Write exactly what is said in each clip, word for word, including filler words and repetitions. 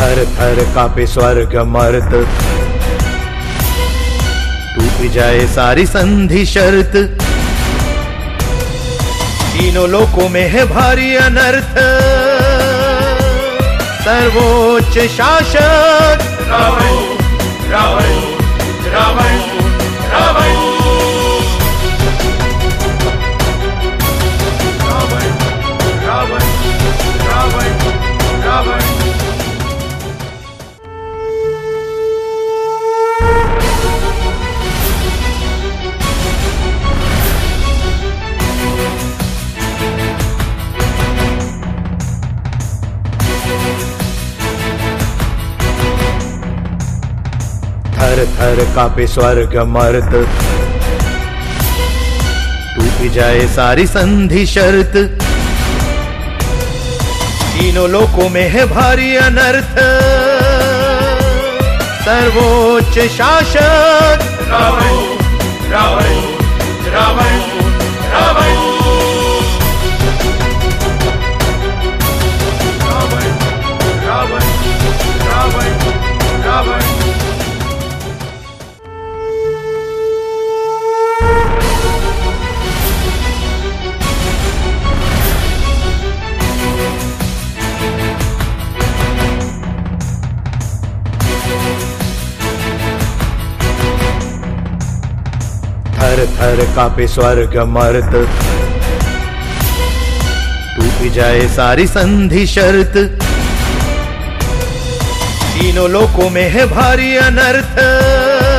थर थर कांपे स्वर्ग मर्त, टूट जाए सारी संधि शर्त, तीनों लोकों में है भारी अनर्थ। सर्वोच्च शासक रावण रावण रावण रावण रावण रावण रावण रावण। थर थर कांपे स्वर्ग मर्त, टूट जाए सारी संधि शर्त, तीनों लोकों में है भारी अनर्थ। सर्वोच्च शासक रावण रावण रावण रावण रावण रावण रावण रावण। थर थर कांपे स्वर्ग मर्त, टूट जाए सारी संधि शर्त, तीनों लोकों में है भारी अनर्थ।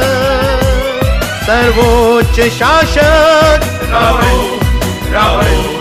सर्वोच्च शासक रावण रावण